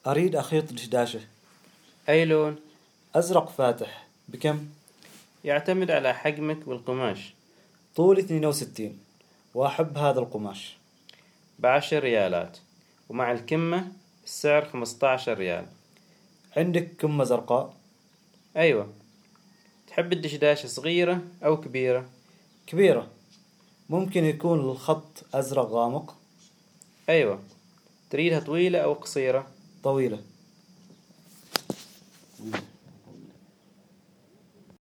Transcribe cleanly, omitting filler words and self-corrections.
أريد أخيط دشداشة. أي لون؟ أزرق فاتح. بكم؟ يعتمد على حجمك والقماش. طولي 62 وأحب هذا القماش. ب10 ريالات، ومع الكمة السعر 15 ريال. عندك كمة زرقاء؟ أيوة. تحب الدشداشة صغيرة أو كبيرة؟ كبيرة. ممكن يكون الخط أزرق غامق؟ أيوة. تريدها طويلة أو قصيرة؟ طويلة.